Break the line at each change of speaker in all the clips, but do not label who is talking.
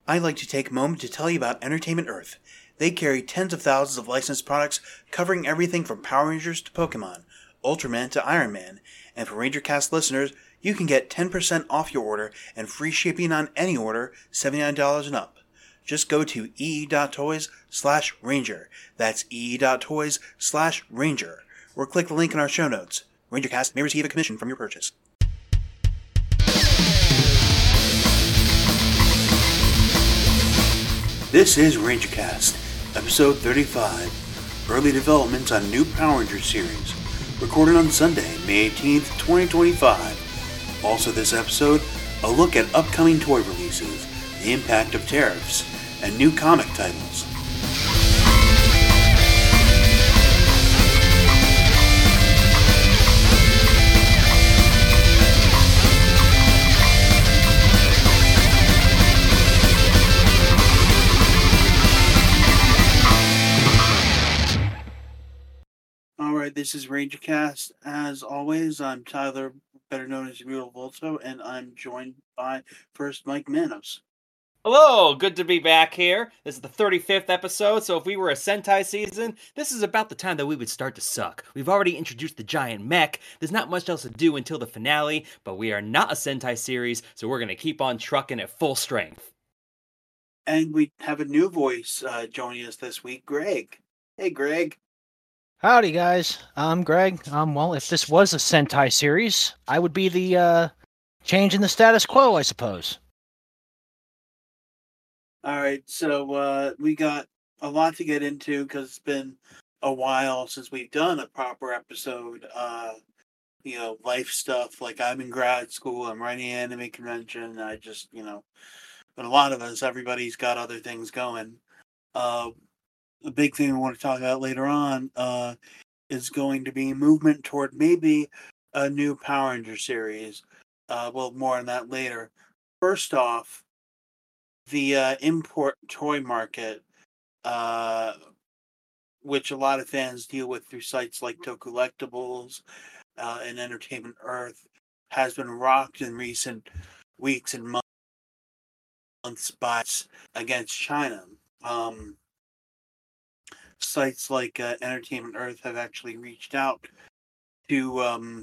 I'd like to take a moment to tell you about Entertainment Earth. They carry tens of thousands of licensed products covering everything from Power Rangers to Pokemon, Ultraman to Iron Man. And for RangerCast listeners, you can get 10% off your order and free shipping on any order $79 and up. Just go to ee.toys/ranger. That's ee.toys/ranger. Or click the link in our show notes. RangerCast may receive a commission from your purchase. This is RangerCast, episode 35, Early Developments on New Power Rangers series, recorded on Sunday, May 18th, 2025. Also this episode, a look at upcoming toy releases, the impact of tariffs, and new comic titles. Alright, this is RangerCast. As always, I'm Tyler, better known as Real Volto, and I'm joined by first Mike Manos.
Hello, good to be back here. This is the 35th episode, so if we were a Sentai season, this is about the time that we would start to suck. We've already introduced the giant mech, there's not much else to do until the finale, but we are not a Sentai series, so we're going to keep on trucking at full strength.
And we have a new voice joining us this week, Greg. Hey, Greg.
Howdy, guys. I'm Greg. Well, if this was a Sentai series, I would be the change in the status quo, I suppose.
All right, so we got a lot to get into because it's been a while since we've done a proper episode. Life stuff. Like I'm in grad school, I'm writing anime convention. I just, but a lot of us, everybody's got other things going. The big thing we want to talk about later on is going to be movement toward maybe a new Power Ranger series. More on that later. First off, the import toy market, which a lot of fans deal with through sites like Tokulectables and Entertainment Earth, has been rocked in recent weeks and months by against China. Sites like Entertainment Earth have actually reached out to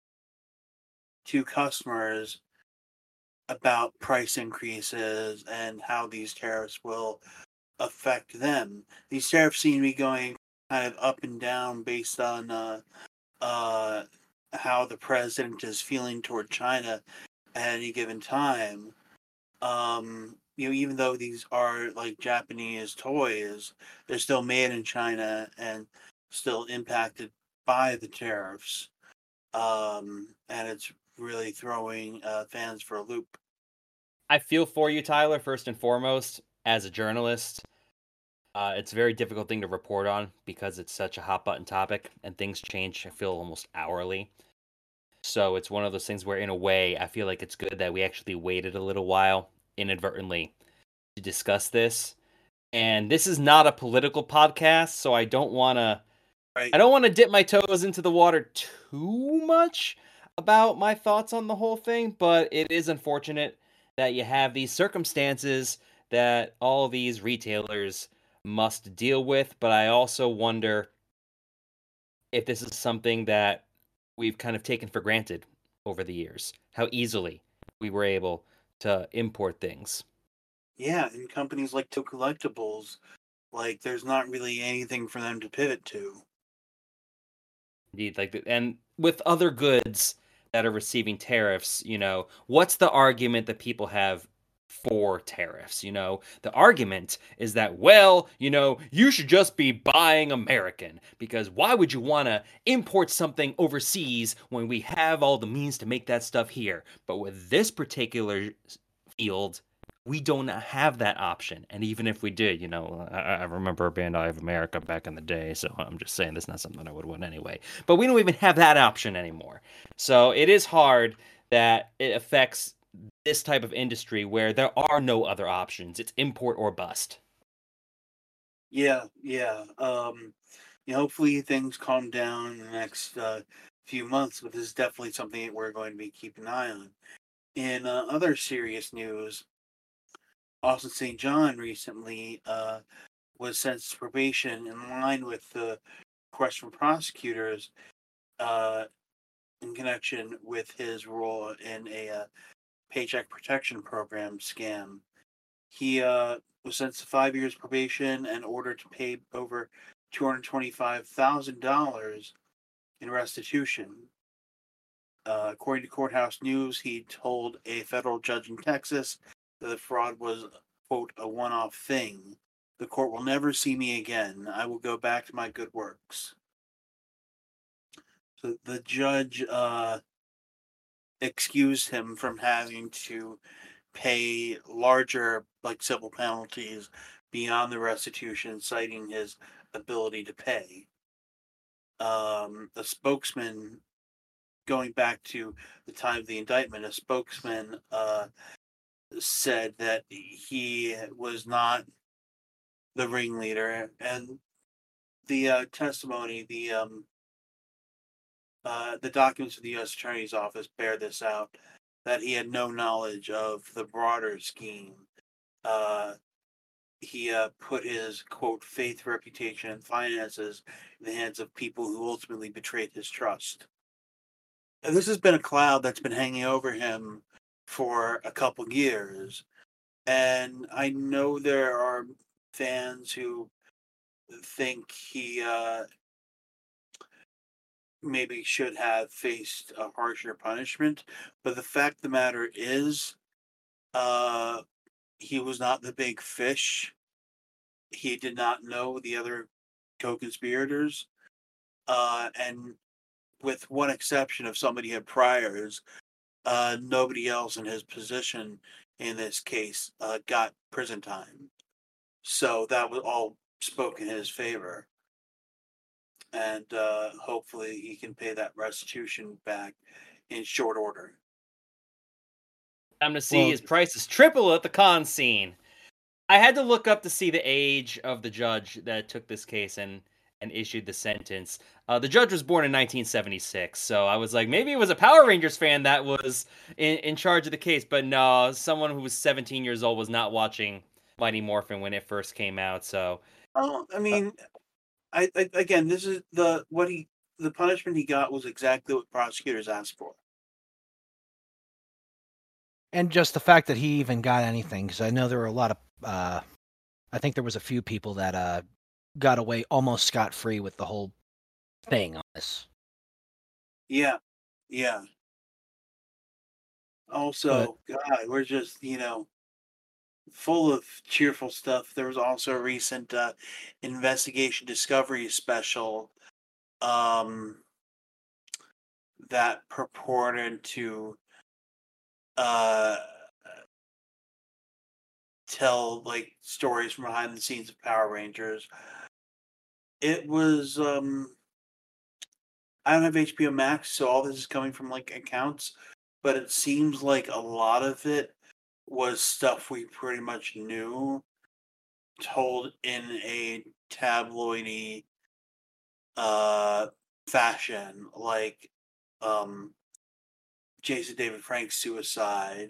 customers about price increases and how these tariffs will affect them. These tariffs seem to be going kind of up and down based on how the president is feeling toward China at any given time. Even though these are like Japanese toys, they're still made in China and still impacted by the tariffs. And it's really throwing fans for a loop.
I feel for you, Tyler, first and foremost, as a journalist. It's a very difficult thing to report on because it's such a hot-button topic, and things change, I feel, almost hourly. So it's one of those things where, in a way, I feel like it's good that we actually waited a little while, inadvertently, to discuss this. And this is not a political podcast, so I don't want to...
Right.
I don't want to dip my toes into the water too much about my thoughts on the whole thing, but it is unfortunate that you have these circumstances that all these retailers must deal with, but I also wonder if this is something that we've kind of taken for granted over the years, how easily we were able to import things.
Yeah, and companies like Tokulectables, like there's not really anything for them to pivot to.
Indeed, and with other goods that are receiving tariffs, what's the argument that people have for tariffs? The argument is that, you should just be buying American, because why would you want to import something overseas when we have all the means to make that stuff here? But with this particular field, we don't have that option. And even if we did, I remember Bandai of America back in the day, so I'm just saying that's not something I would want anyway. But we don't even have that option anymore. So it is hard that it affects this type of industry where there are no other options. It's import or bust.
Yeah. Hopefully things calm down in the next few months, but this is definitely something that we're going to be keeping an eye on. In other serious news, Austin St. John recently was sentenced to probation in line with the request from prosecutors in connection with his role in a Paycheck Protection Program scam. He was sentenced to 5 years probation and ordered to pay over $225,000 in restitution. According to Courthouse News, he told a federal judge in Texas that the fraud was, quote, a one-off thing. The court will never see me again. I will go back to my good works. So the judge excused him from having to pay larger, like, civil penalties beyond the restitution, citing his ability to pay. A spokesman, going back to the time of the indictment, a spokesman said that he was not the ringleader, and the testimony, the documents of the U.S. Attorney's Office bear this out, that he had no knowledge of the broader scheme. He put his, quote, faith, reputation, and finances in the hands of people who ultimately betrayed his trust. And this has been a cloud that's been hanging over him for a couple years. And I know there are fans who think he maybe should have faced a harsher punishment. But the fact of the matter is, he was not the big fish. He did not know the other co-conspirators. And with one exception of somebody had priors, nobody else in his position in this case got prison time. So that was all spoke in his favor. And hopefully he can pay that restitution back in short order.
Time to see his prices triple at the con scene. I had to look up to see the age of the judge that took this case and issued the sentence. The judge was born in 1976, so I was like, maybe it was a Power Rangers fan that was in charge of the case, but no, someone who was 17 years old was not watching Mighty Morphin when it first came out. So,
I mean, I again, this is the punishment he got was exactly what prosecutors asked for.
And just the fact that he even got anything, because I know there were a lot of, I think there was a few people that got away almost scot-free with the whole thing on this.
Yeah. Also, God, we're just, full of cheerful stuff. There was also a recent investigation discovery special that purported to tell like stories from behind the scenes of Power Rangers. It was I don't have HBO Max, so all this is coming from like accounts, but it seems like a lot of it was stuff we pretty much knew, told in a tabloidy fashion, like Jason David Frank's suicide,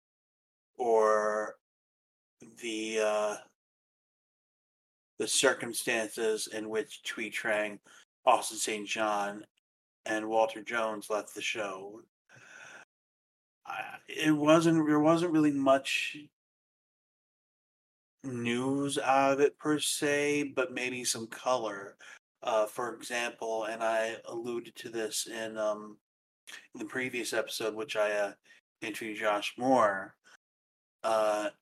or the circumstances in which Thuy Trang, Austin St. John, and Walter Jones left the show. There wasn't really much news out of it per se, but maybe some color. For example, and I alluded to this in the previous episode, which I interviewed Josh Moore. The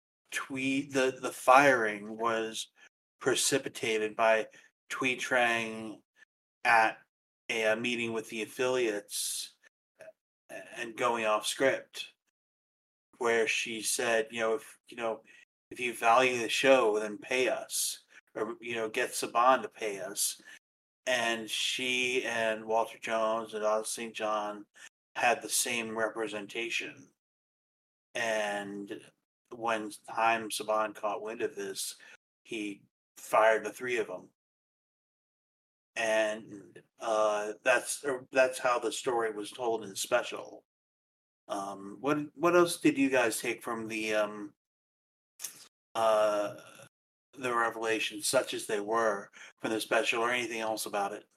firing was precipitated by Thuy Trang at a meeting with the affiliates and going off script, where she said, if you value the show, then pay us, or get Saban to pay us. And she and Walter Jones and Austin St. John had the same representation. And when Haim Saban caught wind of this, he fired the three of them. And that's how the story was told in the special. What else did you guys take from the uh, the revelations, such as they were, from the special, or anything else about it.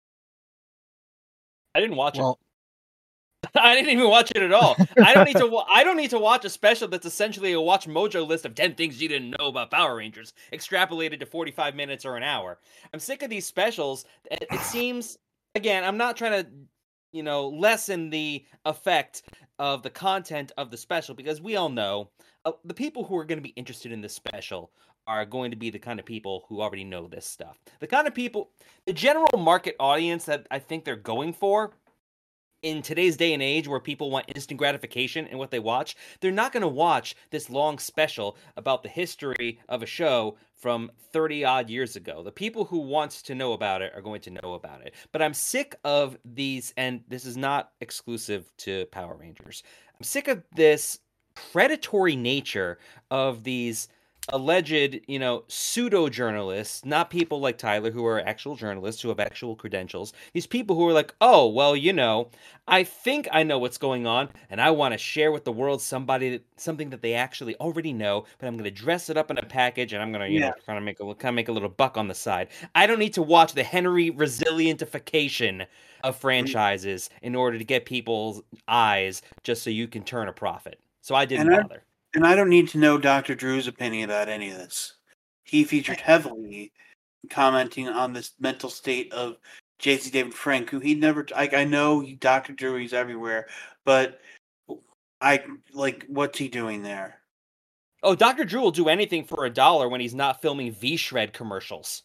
I didn't watch it.
Well,
I didn't even watch it at all. I don't need to. I don't need to watch a special that's essentially a Watch Mojo list of 10 things you didn't know about Power Rangers, extrapolated to 45 minutes or an hour. I'm sick of these specials. It seems, again, I'm not trying to, lessen the effect of the content of the special, because we all know the people who are going to be interested in this special are going to be the kind of people who already know this stuff. The kind of people, the general market audience that I think they're going for in today's day and age, where people want instant gratification in what they watch, they're not going to watch this long special about the history of a show from 30 odd years ago. The people who want to know about it are going to know about it. But I'm sick of these, and this is not exclusive to Power Rangers. I'm sick of this predatory nature of these alleged, pseudo journalists, not people like Tyler who are actual journalists who have actual credentials. These people who are like, oh, well, I think I know what's going on, and I want to share with the world something that they actually already know, but I'm going to dress it up in a package, and I'm going to, kind of make a little buck on the side. I don't need to watch the Henry resilientification of franchises in order to get people's eyes just so you can turn a profit. So I didn't bother.
And I don't need to know Dr. Drew's opinion about any of this. He featured heavily commenting on this mental state of J.C. David Frank, who he never. I know Dr. Drew, he's everywhere, but what's he doing there?
Oh, Dr. Drew will do anything for $1 when he's not filming V-Shred commercials.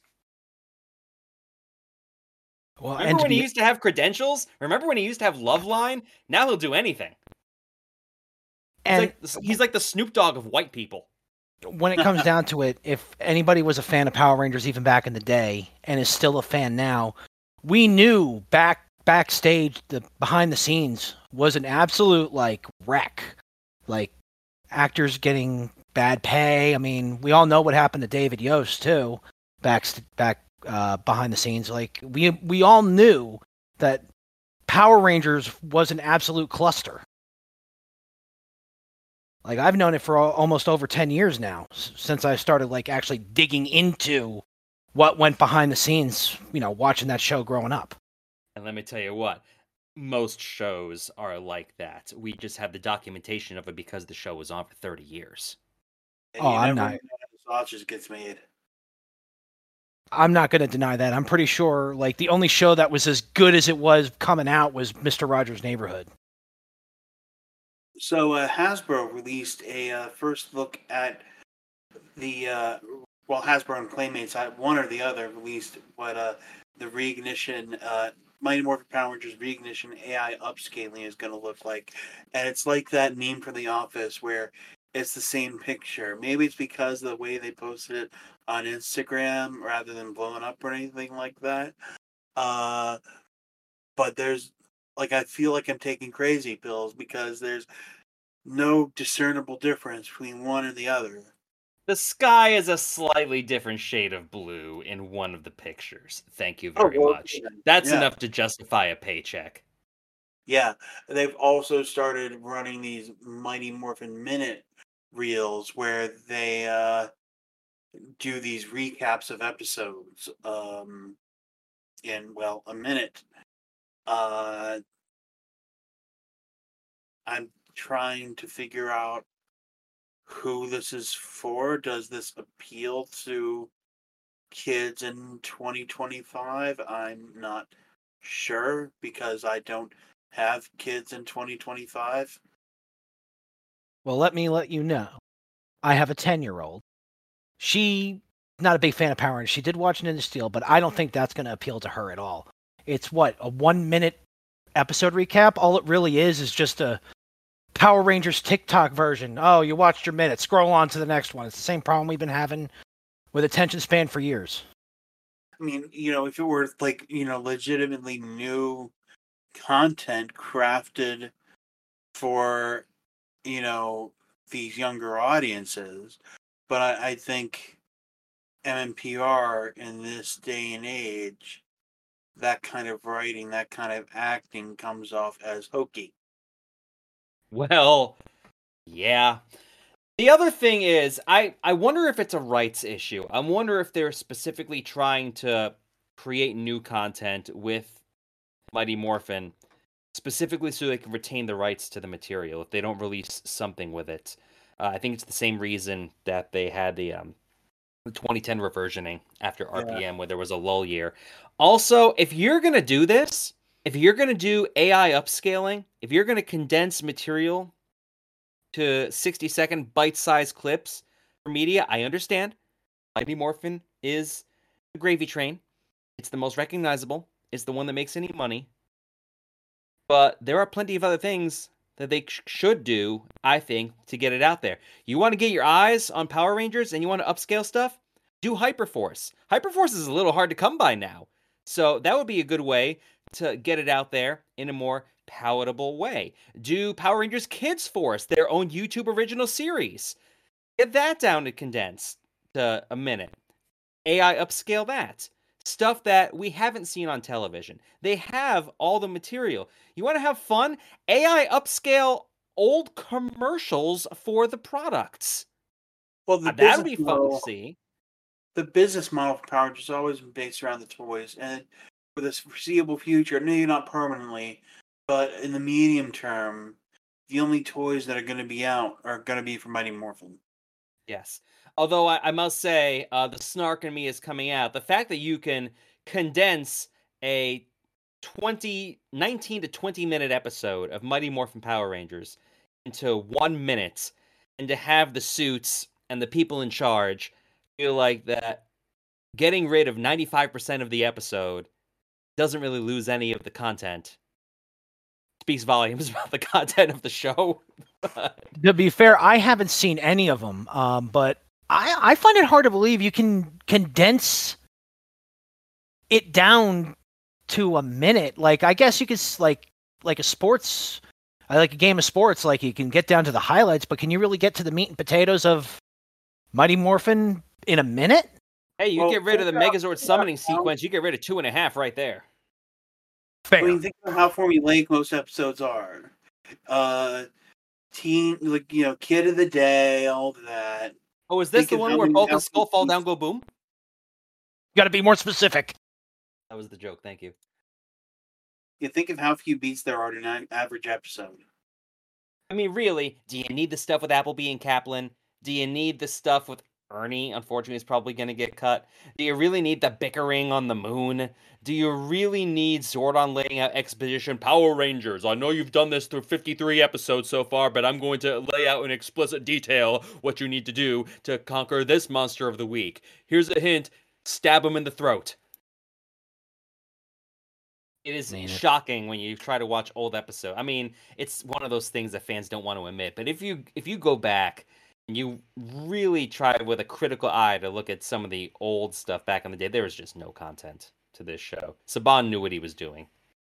Well, remember when he used to have credentials? Remember when he used to have Loveline? Now he'll do anything. He's like the Snoop Dogg of white people.
When it comes down to it, if anybody was a fan of Power Rangers even back in the day and is still a fan now, we knew backstage, the behind the scenes was an absolute wreck. Actors getting bad pay. I mean, we all know what happened to David Yost too, back behind the scenes. We all knew that Power Rangers was an absolute cluster. I've known it for almost over 10 years now, since I started actually digging into what went behind the scenes, watching that show growing up.
And let me tell you what, most shows are like that. We just have the documentation of it because the show was on for 30 years.
And I'm not. The sausage gets made.
I'm not going to deny that. I'm pretty sure the only show that was as good as it was coming out was Mr. Rogers' Neighborhood.
So Hasbro released a first look at the Hasbro and Playmates, one or the other, released what the Reignition Mighty Morphin Power Rangers Reignition AI upscaling is going to look like, and it's like that meme from The Office where it's the same picture. Maybe it's because of the way they posted it on Instagram rather than blowing up or anything like that. But there's I feel like I'm taking crazy pills because there's no discernible difference between one and the other.
The sky is a slightly different shade of blue in one of the pictures. Thank you very much. Yeah. That's enough to justify a paycheck.
Yeah. They've also started running these Mighty Morphin Minute reels where they do these recaps of episodes in, a minute. I'm trying to figure out who this is for. Does this appeal to kids in 2025? I'm not sure because I don't have kids in 2025.
Well, let me let you know. I have a 10-year-old. She's not a big fan of Power Rangers. She did watch Ninja Steel, but I don't think that's going to appeal to her at all. It's a 1-minute episode recap. All it really is just a Power Rangers TikTok version. Oh, you watched your minute. Scroll on to the next one. It's the same problem we've been having with attention span for years.
I mean, if it were legitimately new content crafted for, these younger audiences, but I think MMPR in this day and age, that kind of writing, that kind of acting comes off as hokey.
Well, yeah. The other thing is, I wonder if it's a rights issue. I wonder if they're specifically trying to create new content with Mighty Morphin, specifically so they can retain the rights to the material if they don't release something with it. I think it's the same reason that they had the 2010 reversioning after RPM, where there was a lull year. Also, if you're going to do this, if you're going to do AI upscaling, if you're going to condense material to 60-second bite-sized clips for media, I understand. Mighty Morphin is the gravy train. It's the most recognizable. It's the one that makes any money. But there are plenty of other things that they should do, I think, to get it out there. You want to get your eyes on Power Rangers and you want to upscale stuff? Do Hyperforce. Hyperforce is a little hard to come by now. So that would be a good way to get it out there in a more palatable way. Do Power Rangers Kids Force, their own YouTube original series. Get that down to condense to a minute. AI upscale that. Stuff that we haven't seen on television. They have all the material. You want to have fun? AI upscale old commercials for the products.
Well,
That'll be fun to see.
The business model for Power Rangers has always been based around the toys, and for this foreseeable future, maybe not permanently, but in the medium term, the only toys that are going to be out are going to be for Mighty Morphin.
Yes. Although I must say, the snark in me is coming out. The fact that you can condense a 19 to 20 minute episode of Mighty Morphin Power Rangers into 1 minute, and to have the suits and the people in charge feel like that getting rid of 95% of the episode doesn't really lose any of the content speaks volumes about the content of the show.
To be fair, I haven't seen any of them, but I find it hard to believe you can condense it down to a minute. Like, I guess you could, like a sports, like a game of sports, like you can get down to the highlights, but can you really get to the meat and potatoes of Mighty Morphin in a minute?
Hey, you get rid of the Megazord summoning sequence, you get rid of 2.5 right there.
Fair.
When you think about how formulaic most episodes are, teen, like, you know, kid of the day, all that.
Oh, is this the one where both the skull fall down, go boom?
You got to be more specific.
That was the joke. Thank you.
You think of how few beats there are in an average episode.
I mean, really, do you need the stuff with Appleby and Kaplan? Do you need the stuff with Ernie? Unfortunately, is probably going to get cut. Do you really need the bickering on the moon? Do you really need Zordon laying out exposition? Power Rangers, I know you've done this through 53 episodes so far, but I'm going to lay out in explicit detail what you need to do to conquer this monster of the week. Here's a hint, stab him in the throat. It is shocking when you try to watch old episodes. I mean, it's one of those things that fans don't want to admit, but if you go back and you really try with a critical eye to look at some of the old stuff back in the day, there was just no content to this show. Saban knew what he was doing.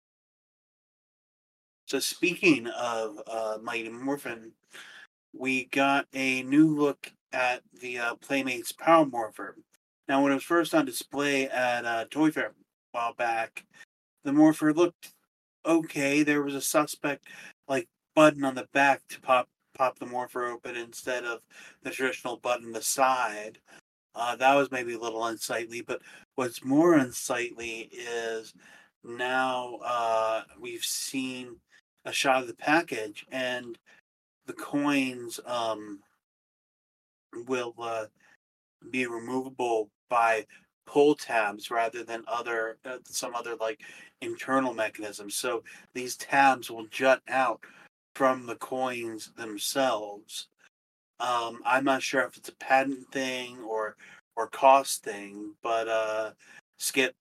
So speaking of Mighty Morphin, we got a new look at the Playmates Power Morpher. Now, when it was first on display at Toy Fair a while back, the Morpher looked okay. There was a suspect like button on the back to pop the Morpher open instead of the traditional button on the side. That was maybe a little unsightly, but what's more unsightly is now we've seen a shot of the package, and the coins will be removable by pull tabs rather than some other like internal mechanisms. So these tabs will jut out from the coins themselves. I'm not sure if it's a patent thing or cost thing, but Skip.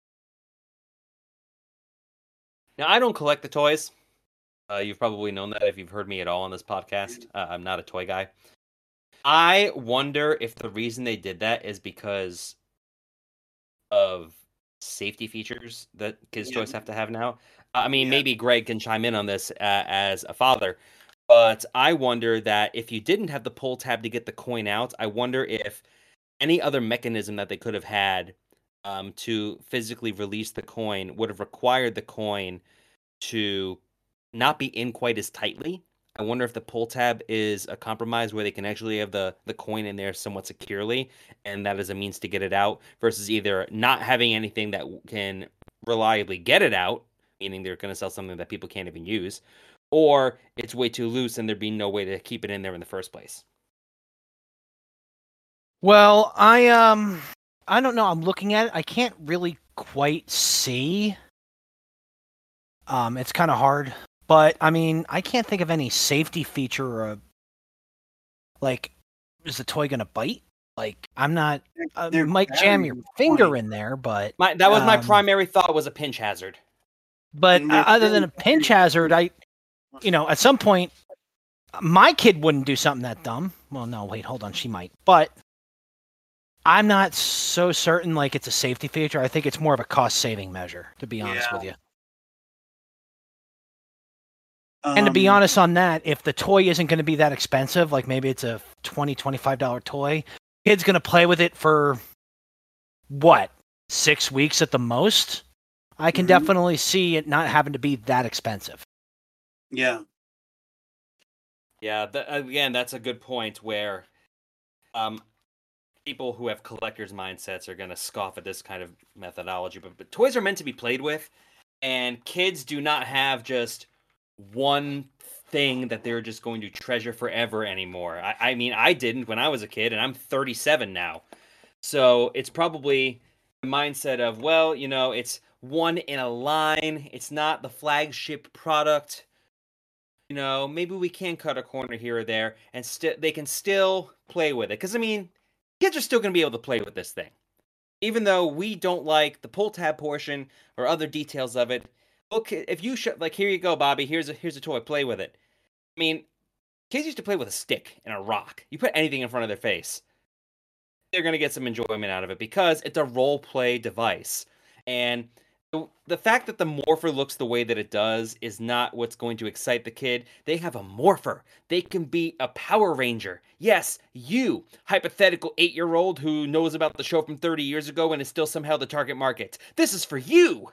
Now, I don't collect the toys. You've probably known that if you've heard me at all on this podcast. I'm not a toy guy. I wonder if the reason they did that is because of safety features that kids' toys have to have now. I mean, maybe Greg can chime in on this as a father, but I wonder that if you didn't have the pull tab to get the coin out, I wonder if any other mechanism that they could have had to physically release the coin would have required the coin to not be in quite as tightly. I wonder if the pull tab is a compromise where they can actually have the coin in there somewhat securely, and that is a means to get it out, versus either not having anything that can reliably get it out, meaning they're going to sell something that people can't even use, or it's way too loose and there'd be no way to keep it in there in the first place.
Well, I don't know. I'm looking at it. I can't really quite see. It's kind of hard, but I mean, I can't think of any safety feature or like, is the toy gonna bite? Like, I'm not.
They're
Might jam
very
your
good
finger
point.
in there, but
That was my primary thought, was a pinch hazard.
But
And they're
other than a
very-
pinch hazard, at some point, my kid wouldn't do something that dumb. Well, no, wait, hold on, she might. But I'm not so certain like it's a safety feature. I think it's more of a cost-saving measure, to be honest with you. And to be honest on that, if the toy isn't going to be that expensive, like maybe it's a $20, $25 toy, kid's going to play with it for, what, 6 weeks at the most? I can definitely see it not having to be that expensive.
Yeah.
Yeah, again, that's a good point where people who have collectors' mindsets are going to scoff at this kind of methodology, but toys are meant to be played with, and kids do not have just one thing that they're just going to treasure forever anymore. I mean, I didn't when I was a kid, and I'm 37 now. So it's probably the mindset of, well, it's one in a line. It's not the flagship product. Maybe we can cut a corner here or there, and they can still play with it. Because, I mean, kids are still going to be able to play with this thing. Even though we don't like the pull tab portion or other details of it, look, if you here you go, Bobby. Here's a toy. Play with it. I mean, kids used to play with a stick and a rock. You put anything in front of their face, they're going to get some enjoyment out of it because it's a role play device. And the fact that the morpher looks the way that it does is not what's going to excite the kid. They have a morpher. They can be a Power Ranger. Yes, you, hypothetical 8-year-old who knows about the show from 30 years ago and is still somehow the target market. This is for you.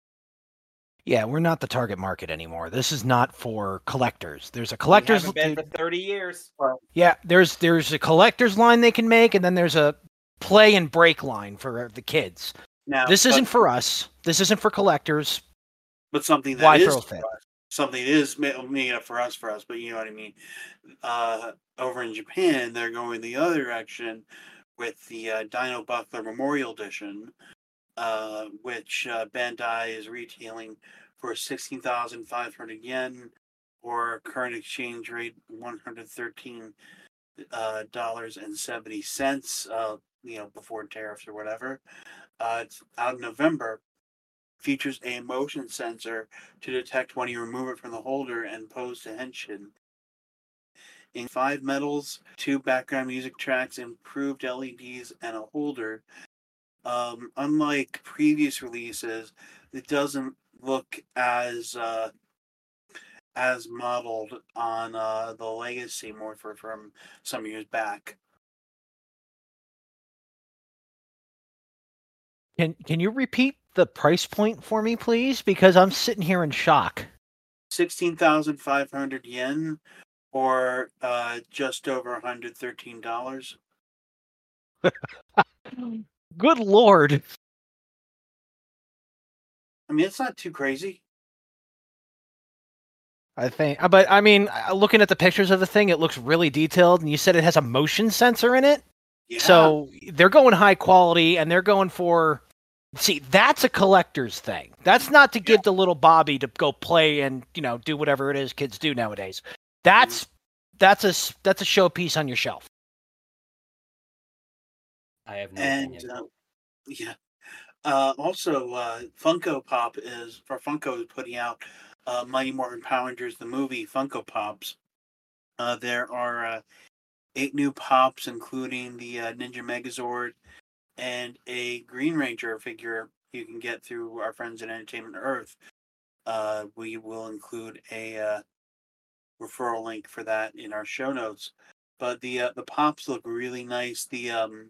Yeah, we're not the target market anymore. This is not for collectors. There's a collector's
We haven't been for 30 years.
Yeah, there's a collector's line they can make, and then there's a play and break line for the kids.
Now,
this isn't for us. This isn't for collectors.
But something that
Why
is
throw a
for
fit?
us, something that is making it for us, but you know what I mean. Over in Japan, they're going the other direction with the Dino Buckler Memorial Edition, which Bandai is retailing for 16,500 yen, or current exchange rate $113 and 70 cents. Before tariffs or whatever. It's out in November. Features a motion sensor to detect when you remove it from the holder and pose to henshin. In 5 metals, 2 background music tracks, improved LEDs, and a holder. Unlike previous releases, it doesn't look as modeled on the Legacy Morpher from some years back.
Can you repeat the price point for me, please? Because I'm sitting here in shock.
16,500 yen, or just over $113.
Good Lord.
I mean, it's not too crazy.
I think, but I mean, looking at the pictures of the thing, it looks really detailed, and you said it has a motion sensor in it.
Yeah.
So they're going high quality, and they're going for. See, that's a collector's thing. That's not to give the little Bobby to go play and do whatever it is kids do nowadays. That's a showpiece on your shelf.
I have no opinion.
Yeah. Also, Funko is putting out Mighty Morphin Power Rangers the movie Funko Pops. There are 8 new pops, including the Ninja Megazord and a Green Ranger figure you can get through our friends at Entertainment Earth. We will include a referral link for that in our show notes. But the pops look really nice. The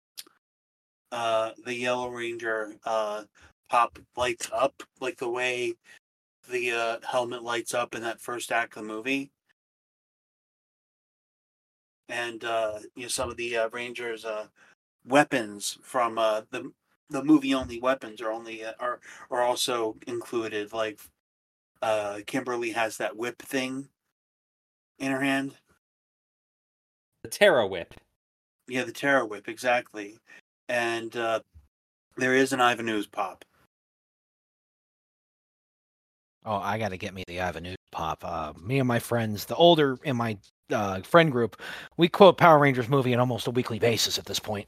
Yellow Ranger pop lights up like the way the helmet lights up in that first act of the movie. and some of the Rangers weapons from the movie only weapons are also included. Like Kimberly has that whip thing in her hand.
The Terra Whip.
Yeah, the Terror Whip, exactly. And there is an Ivan Ooze pop.
Oh, I got to get me the Avenue pop. Me and my friends, the older in my friend group, we quote Power Rangers movie on almost a weekly basis at this point.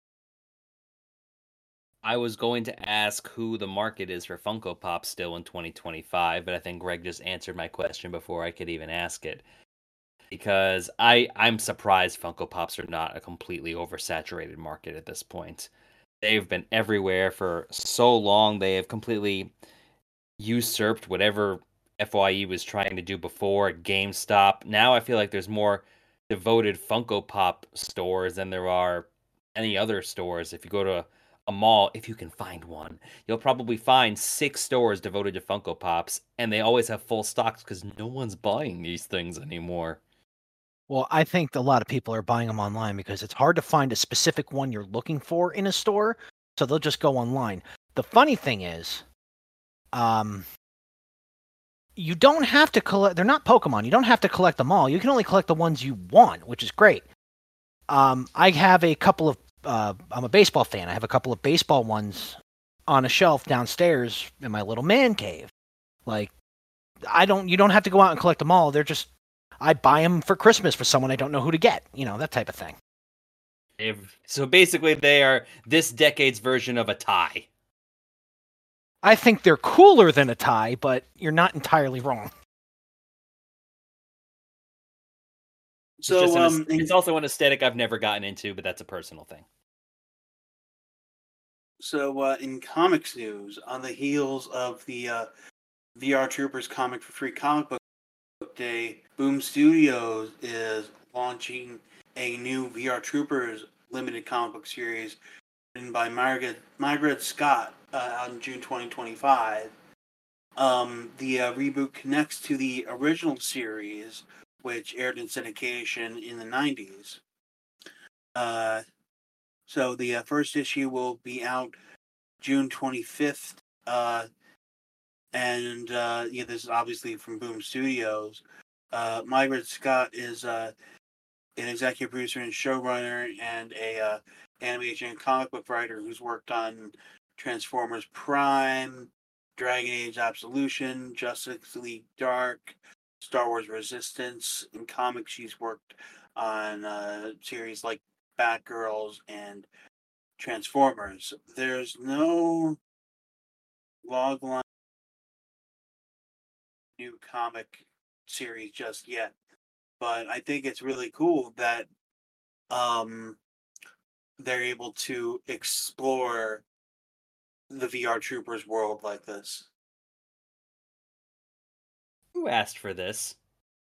I was going to ask who the market is for Funko Pop still in 2025, but I think Greg just answered my question before I could even ask it. Because I'm surprised Funko Pops are not a completely oversaturated market at this point. They've been everywhere for so long. They have completely usurped whatever FYE was trying to do before at GameStop. Now I feel like there's more devoted Funko Pop stores than there are any other stores. If you go to a mall, if you can find one, you'll probably find 6 stores devoted to Funko Pops, and they always have full stocks because no one's buying these things anymore.
Well, I think a lot of people are buying them online because it's hard to find a specific one you're looking for in a store, so they'll just go online. The funny thing is, you don't have to collect. They're not Pokemon. You don't have to collect them all. You can only collect the ones you want, which is great. I have a couple of. I'm a baseball fan. I have a couple of baseball ones on a shelf downstairs in my little man cave. Like, you don't have to go out and collect them all. They're just, I buy them for Christmas for someone I don't know who to get. That type of thing.
So basically, they are this decade's version of a tie.
I think they're cooler than a tie, but you're not entirely wrong.
So
it's also an aesthetic I've never gotten into, but that's a personal thing.
So in comics news, on the heels of the VR Troopers comic for free comic book day, Boom Studios is launching a new VR Troopers limited comic book series written by Margaret Scott on June 2025. The reboot connects to the original series, which aired in syndication in the 90s. So the first issue will be out June 25th. This is obviously from Boom Studios. Margaret Scott is an executive producer and showrunner and a animation and comic book writer who's worked on Transformers Prime, Dragon Age Absolution, Justice League Dark, Star Wars Resistance. In comics, she's worked on series like Batgirls and Transformers. There's no logline new comic series just yet, but I think it's really cool that they're able to explore the VR Troopers world like this.
Who asked for this?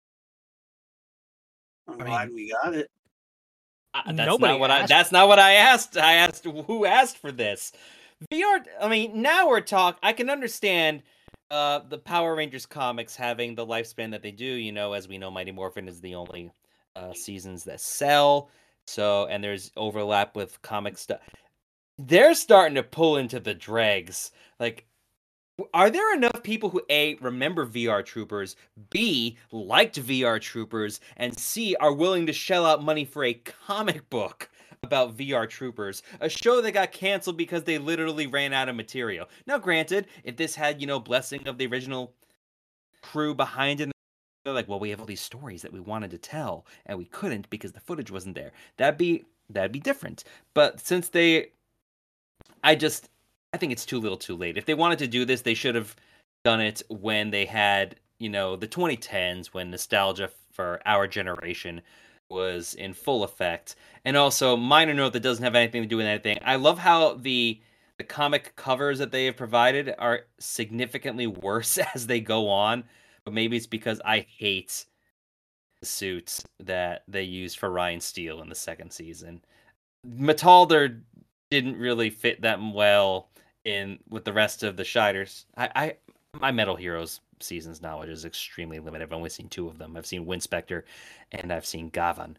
I'm glad we got it.
That's not what I asked. I asked who asked for this. VR. I mean, now we're talking. I can understand the Power Rangers comics having the lifespan that they do. As we know, Mighty Morphin is the only seasons that sell. So, and there's overlap with comic stuff. They're starting to pull into the dregs. Like, are there enough people who A, remember VR Troopers, B, liked VR Troopers, and C, are willing to shell out money for a comic book about VR Troopers, a show that got canceled because they literally ran out of material? Now, granted, if this had, blessing of the original crew behind it, they're like, well, we have all these stories that we wanted to tell, and we couldn't because the footage wasn't there. That'd be different. But since I think it's too little too late. If they wanted to do this, they should have done it when they had, the 2010s, when nostalgia for our generation was in full effect. And also, minor note that doesn't have anything to do with anything. I love how the comic covers that they have provided are significantly worse as they go on. But maybe it's because I hate the suits that they used for Ryan Steele in the second season. Metalder didn't really fit that well in with the rest of the Shiders. My Metal Heroes seasons knowledge is extremely limited. I've only seen 2 of them. I've seen Winspector and I've seen Gavan.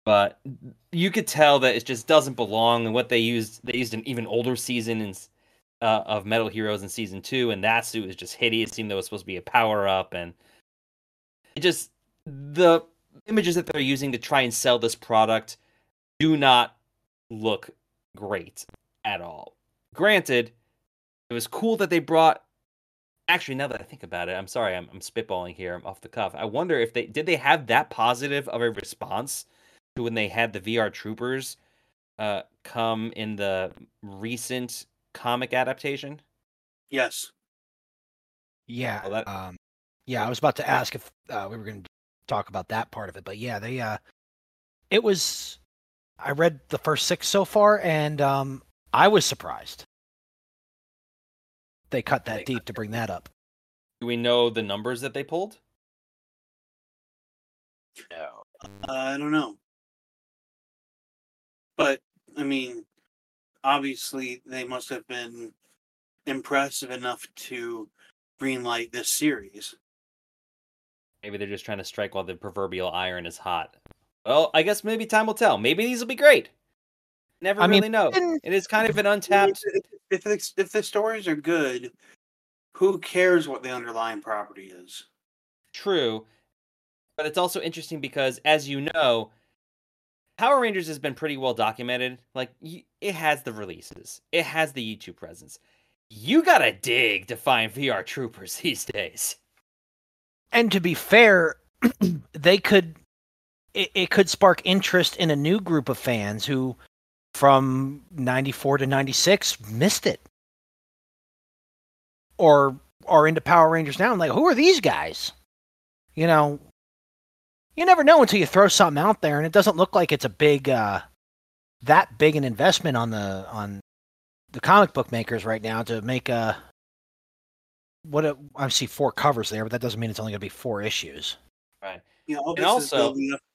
but you could tell that it just doesn't belong. And what they used an even older season of Metal Heroes in season 2, and that suit is just hideous, even though it's supposed to be a power up. And it just, the images that they're using to try and sell this product do not look great at all. Granted, it was cool that they brought. Actually, now that I think about it, I'm sorry, I'm spitballing here. I'm off the cuff. I wonder if they have that positive of a response to when they had the VR Troopers come in the recent comic adaptation.
Yes.
Yeah.
Well, that-
Yeah, I was about to ask if we were going to talk about that part of it, but yeah, they it was. I read the first 6 so far, and I was surprised they cut that deep to bring that up.
Do we know the numbers that they pulled?
No.
I don't know. But, I mean, obviously they must have been impressive enough to greenlight this series.
Maybe they're just trying to strike while the proverbial iron is hot. Well, I guess maybe time will tell. Maybe these will be great. Never really know. It is kind of an untapped.
If the stories are good, who cares what the underlying property is?
True. But it's also interesting because, as you know, Power Rangers has been pretty well documented. Like, it has the releases. It has the YouTube presence. You gotta dig to find VR Troopers these days.
And to be fair, they could. It could spark interest in a new group of fans who, from 94 to 96, missed it. Or are into Power Rangers now. I'm like, who are these guys? You know, you never know until you throw something out there, and it doesn't look like it's a big, that big an investment on the comic book makers right now to make I see 4 covers there, but that doesn't mean it's only going to be 4 issues.
Right.
You know,
And also,
is building up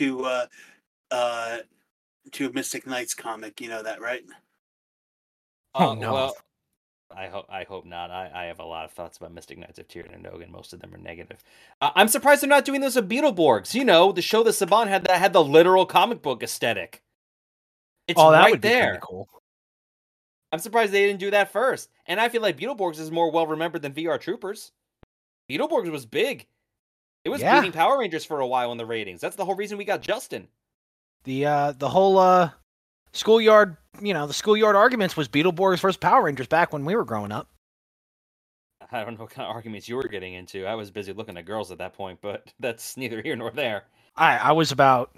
to Mystic Knights comic. You know that, right?
Oh no.
Well, I hope not. I have a lot of thoughts about Mystic Knights of Tyrion and Nogan. Most of them are negative. I'm surprised they're not doing this with Beetleborgs. You know, the show that Saban had that had the literal comic book aesthetic. It's
that
right
would be
there.
cool.
I'm surprised they didn't do that first. And I feel like Beetleborgs is more well remembered than VR Troopers. Beetleborgs was big. It was beating Power Rangers for a while in the ratings. That's the whole reason we got Justin.
The whole schoolyard, the schoolyard arguments was Beetleborgs versus Power Rangers back when we were growing up.
I don't know what kind of arguments you were getting into. I was busy looking at girls at that point, but that's neither here nor there.
I was about.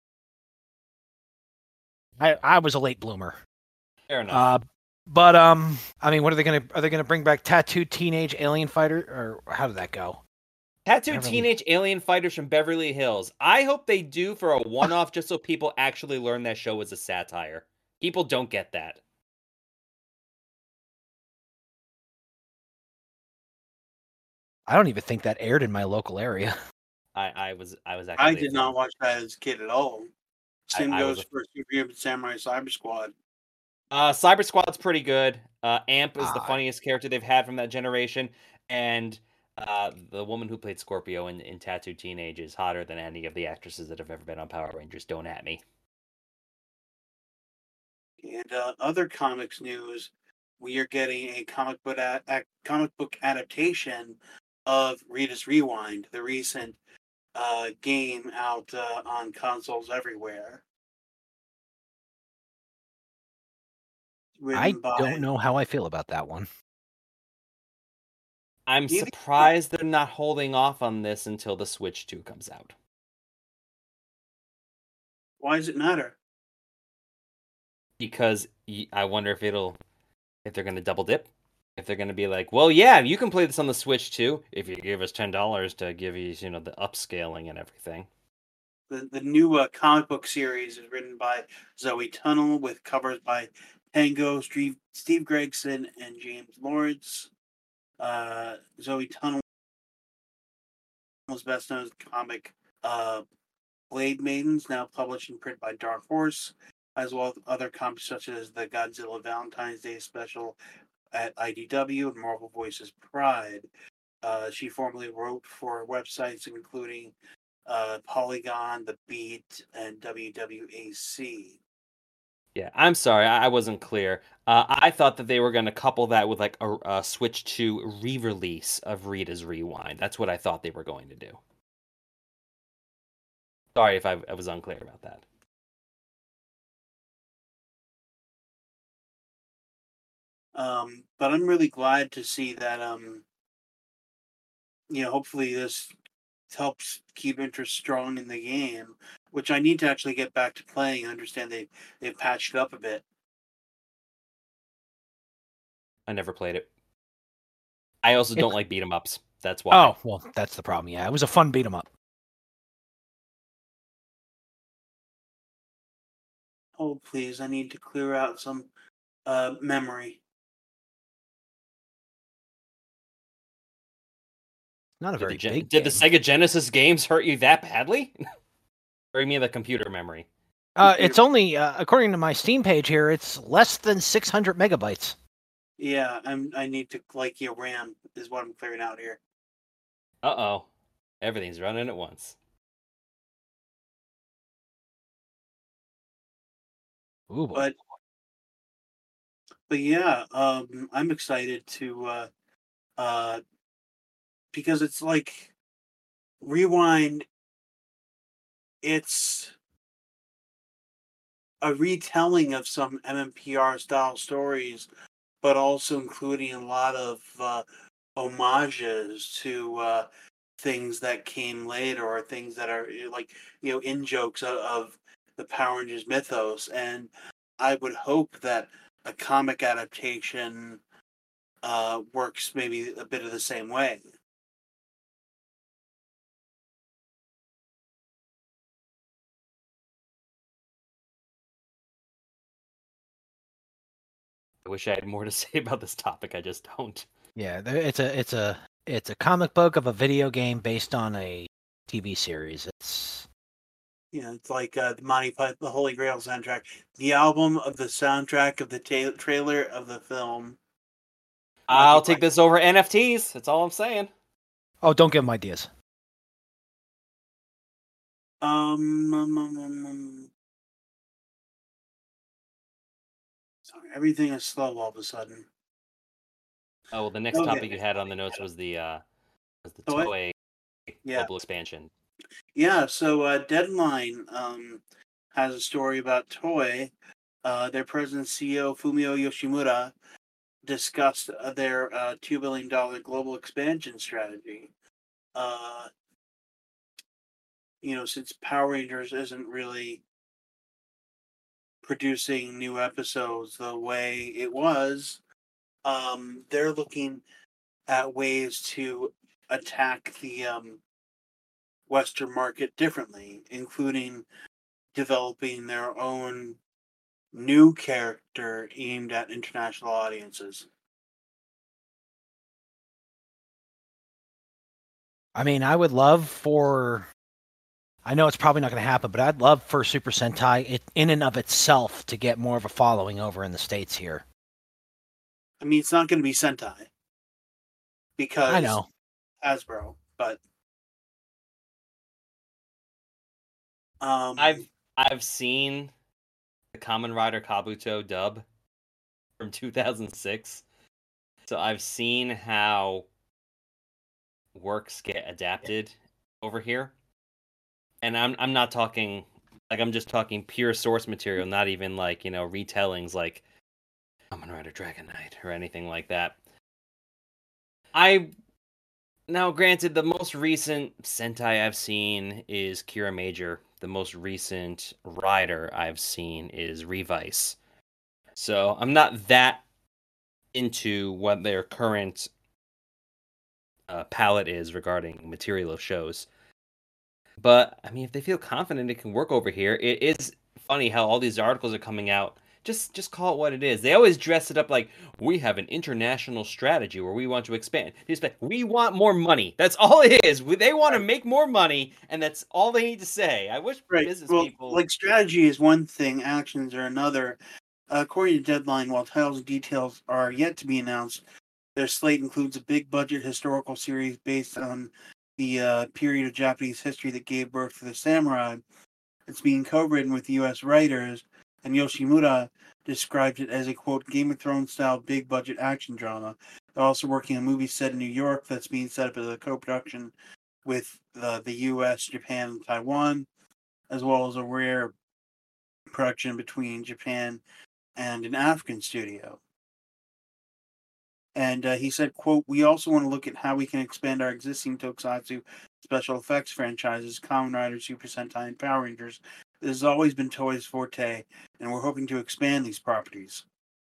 I was a late bloomer.
Fair enough.
But I mean, what are they gonna bring back Tattooed Teenage Alien Fighter, or how did that go?
Tattooed Teenage Alien Fighters from Beverly Hills. I hope they do for a one-off just so people actually learn that show is a satire. People don't get that.
I don't even think that aired in my local area.
I was actually.
I did not watch that as a kid at all. Same goes for Superhuman Samurai Cyber Squad.
Cyber Squad's pretty good. Amp is the funniest character they've had from that generation, and the woman who played Scorpio in Tattooed Teenage is hotter than any of the actresses that have ever been on Power Rangers. Don't at me.
And other comics news, we are getting a comic book adaptation of Rita's Rewind, the recent game out on consoles everywhere.
I don't know how I feel about that one.
I'm surprised they're not holding off on this until the Switch 2 comes out.
Why does it matter?
Because I wonder if they're going to double dip. If they're going to be like, well, yeah, you can play this on the Switch too, if you give us $10 to give you, the upscaling and everything.
The new comic book series is written by Zoe Tunnell with covers by Tango, Steve Gregson, and James Lawrence. Zoe Tunnell was best known as the comic Blade Maidens, now published in print by Dark Horse, as well as other comics such as the Godzilla Valentine's Day special at IDW and Marvel Voices Pride. She formerly wrote for websites including Polygon, The Beat, and WWAC.
Yeah, I'm sorry, I wasn't clear. I thought that they were going to couple that with like a switch to re-release of Rita's Rewind. That's what I thought they were going to do. Sorry if I was unclear about that.
But I'm really glad to see that, hopefully this helps keep interest strong in the game, which I need to actually get back to playing. I understand they've patched it up a bit.
I never played it. I also don't like beat 'em ups. That's why.
Oh, well, that's the problem. Yeah, it was a fun beat 'em up.
Oh, please, I need to clear out some memory.
Not a very big
Did
game.
the Sega Genesis games hurt you that badly? Or you mean the computer memory?
It's only, according to my Steam page here, it's less than 600 megabytes.
Yeah, I need to RAM is what I'm clearing out here.
Uh-oh. Everything's running at once.
Ooh, boy.
But yeah, I'm excited to because it's like Rewind, it's a retelling of some MMPR style stories, but also including a lot of homages to things that came later or things that are in jokes of the Power Rangers mythos. And I would hope that a comic adaptation works maybe a bit of the same way.
I wish I had more to say about this topic. I just don't.
Yeah, it's a comic book of a video game based on a TV series. It's
like the Monty Python, the Holy Grail soundtrack, the album of the soundtrack of the trailer of the film.
I'll take this over NFTs. That's all I'm saying.
Oh, don't give them ideas.
Sorry, everything is slow all of a sudden.
Oh, well, the next topic you had on the notes was the Toei global expansion.
Yeah, so Deadline has a story about Toei. Their president CEO Fumio Yoshimura discussed their $2 billion global expansion strategy. Since Power Rangers isn't really producing new episodes the way it was, they're looking at ways to attack the Western market differently, including developing their own new character aimed at international audiences.
I mean, I would love for... I know it's probably not going to happen, but I'd love for Super Sentai in and of itself to get more of a following over in the States here.
I mean, it's not going to be Sentai. Because
I know.
Hasbro, but...
I've seen the Kamen Rider Kabuto dub from 2006. So I've seen how works get adapted over here. And I'm not talking, like, I'm just talking pure source material, not even like, retellings like Kamen Rider Dragon Knight or anything like that. Now, granted, the most recent Sentai I've seen is Kira Major. The most recent Rider I've seen is Revice. So I'm not that into what their current palette is regarding material of shows. But, I mean, if they feel confident it can work over here, it is funny how all these articles are coming out. Just call it what it is. They always dress it up like, we have an international strategy where we want to expand. We want more money. That's all it is. They want to make more money, and that's all they need to say. I wish business people...
Like, strategy is one thing, actions are another. According to Deadline, while titles and details are yet to be announced, their slate includes a big-budget historical series based on the period of Japanese history that gave birth to the samurai. It's being co-written with U.S. writers, and Yoshimura described it as a, quote, Game of Thrones-style big-budget action drama. They're also working on a movie set in New York that's being set up as a co-production with the U.S., Japan, and Taiwan, as well as a rare production between Japan and an African studio. And he said, quote, we also want to look at how we can expand our existing tokusatsu special effects franchises, Kamen Rider, Super Sentai, and Power Rangers. This has always been Toei's forte, and we're hoping to expand these properties.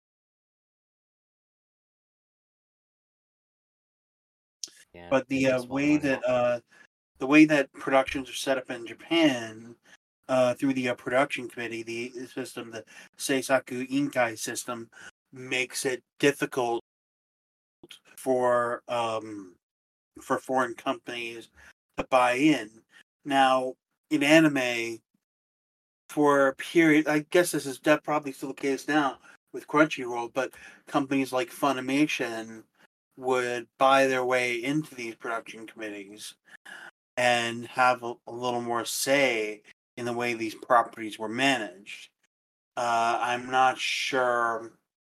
Yeah,
but the way that productions are set up in Japan, through the production committee, the system, the Seisaku Inkai system, makes it difficult for foreign companies to buy in. Now, in anime, for a period, I guess this is probably still the case now with Crunchyroll, but companies like Funimation would buy their way into these production committees and have a little more say in the way these properties were managed. I'm not sure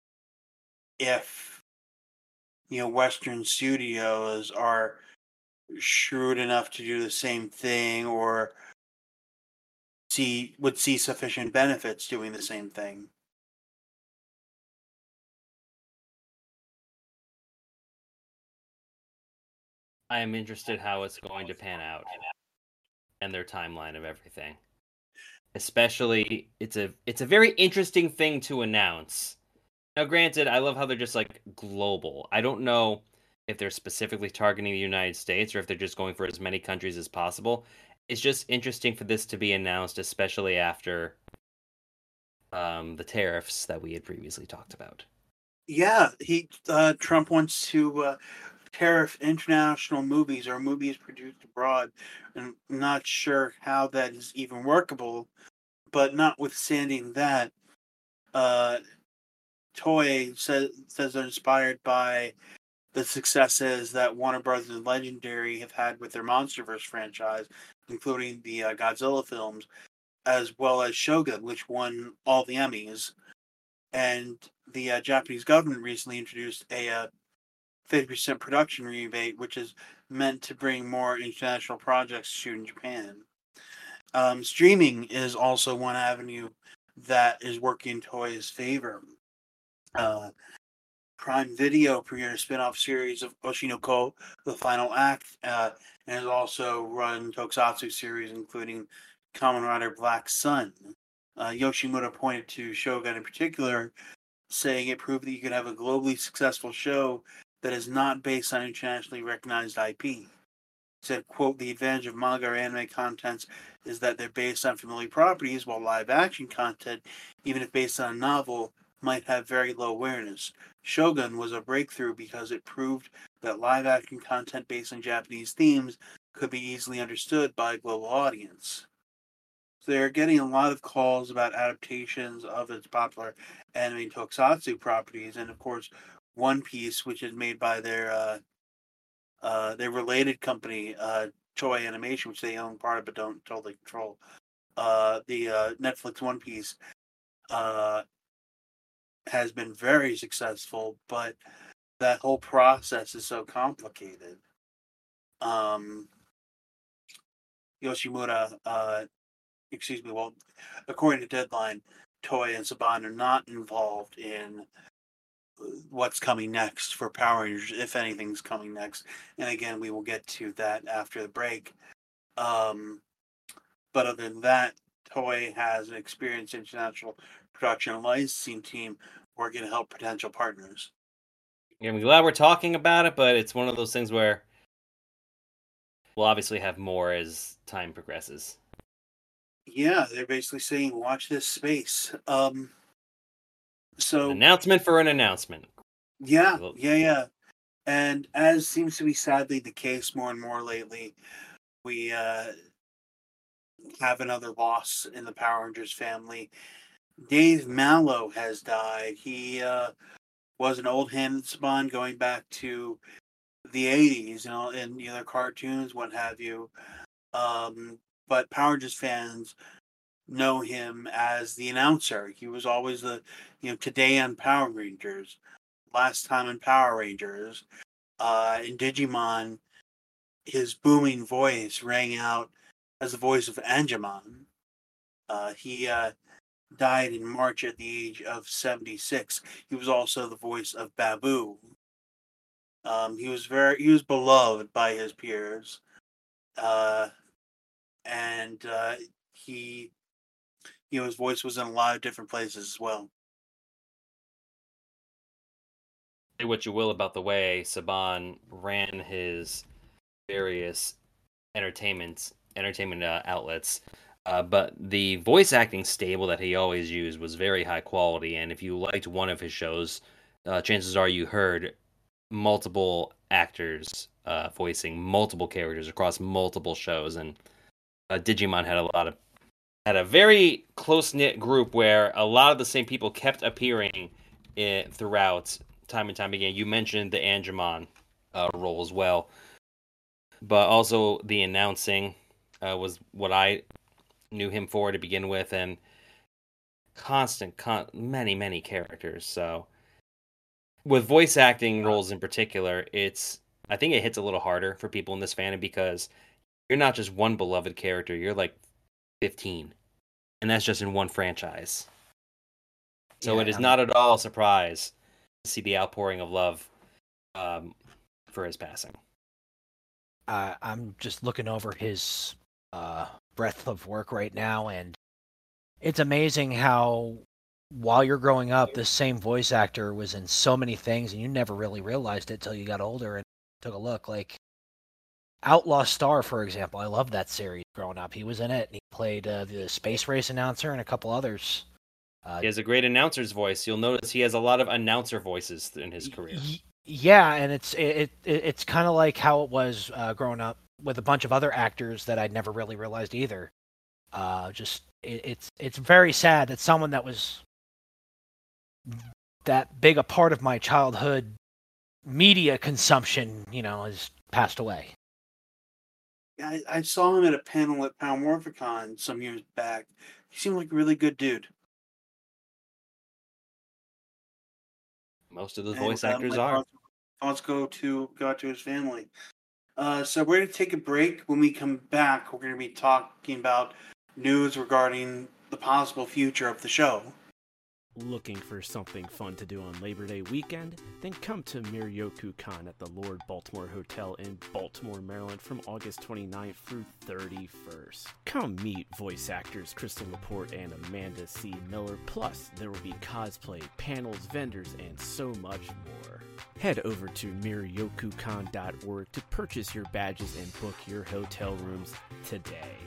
if Western studios are shrewd enough to do the same thing, or would see sufficient benefits doing the same thing.
I am interested how it's going to pan out and their timeline of everything. Especially, it's a very interesting thing to announce. Now, granted, I love how they're just like global. I don't know if they're specifically targeting the United States or if they're just going for as many countries as possible. It's just interesting for this to be announced, especially after the tariffs that we had previously talked about.
Yeah, Trump wants to tariff international movies or movies produced abroad, and I'm not sure how that is even workable. But notwithstanding that, Toei says they're inspired by the successes that Warner Brothers and Legendary have had with their MonsterVerse franchise, including the Godzilla films, as well as Shogun, which won all the Emmys. And the Japanese government recently introduced a 50% production rebate, which is meant to bring more international projects to shoot in Japan. Streaming is also one avenue that is working in Toei's favor. Prime Video premiered a spin-off series of Oshinoko, The Final Act, and has also run tokusatsu series including Kamen Rider Black Sun. Yoshimura pointed to Shogun in particular, saying it proved that you could have a globally successful show that is not based on internationally recognized IP. He said, quote, the advantage of manga or anime contents is that they're based on familiar properties, while live-action content, even if based on a novel, might have very low awareness. Shogun was a breakthrough because it proved that live-action content based on Japanese themes could be easily understood by a global audience. So they're getting a lot of calls about adaptations of its popular anime tokusatsu properties, and of course, One Piece, which is made by their related company, Toei Animation, which they own part of but don't totally control. The Netflix One Piece has been very successful, but that whole process is so complicated. Yoshimura, according to Deadline, Toei and Saban are not involved in what's coming next for Power Rangers, if anything's coming next. And again, we will get to that after the break. But other than that, Toei has an experienced international production and licensing team working to help potential partners.
Yeah, I'm glad we're talking about it, but it's one of those things where we'll obviously have more as time progresses.
Yeah, they're basically saying, watch this space. So
an announcement for an announcement.
Yeah. And as seems to be sadly the case more and more lately, we have another loss in the Power Rangers family. Dave Mallow has died. He was an old hand at Saban going back to the 80s, in either cartoons, what have you. But Power Rangers fans know him as the announcer. He was always today on Power Rangers, last time in Power Rangers. In Digimon, his booming voice rang out as the voice of Angemon. He died in March at the age of 76. He was also the voice of Babu. He was beloved by his peers, and his voice was in a lot of different places as well.
Say what you will about the way Saban ran his various entertainment outlets, but the voice acting stable that he always used was very high quality. And if you liked one of his shows, chances are you heard multiple actors voicing multiple characters across multiple shows. And Digimon had a very close-knit group where a lot of the same people kept appearing throughout time and time again. You mentioned the Angemon role as well, but also the announcing was what I knew him for to begin with, and many characters. So with voice acting roles in particular, I think it hits a little harder for people in this fandom because you're not just one beloved character, you're like 15, and that's just in one franchise. So it is not at all a surprise to see the outpouring of love for his passing.
I'm just looking over his breadth of work right now, and it's amazing how while you're growing up, this same voice actor was in so many things, and you never really realized it till you got older and took a look. Like Outlaw Star, for example. I loved that series growing up. He was in it, and he played the space race announcer and a couple others.
He has a great announcer's voice. You'll notice he has a lot of announcer voices in his career.
Yeah, and it's kind of like how it was growing up with a bunch of other actors that I'd never really realized either. It's very sad that someone that was that big a part of my childhood media consumption, has passed away.
I saw him at a panel at Palmorphicon some years back. He seemed like a really good dude.
Most of the voice actors are.
Thoughts go to his family. So we're going to take a break. When we come back, we're going to be talking about news regarding the possible future of the show.
Looking for something fun to do on Labor Day weekend? Then come to Miryoku-Con at the Lord Baltimore Hotel in Baltimore, Maryland from August 29th through 31st. Come meet voice actors Crystal Laporte and Amanda C. Miller, plus there will be cosplay, panels, vendors, and so much more. Head over to miryokukon.org to purchase your badges and book your hotel rooms today.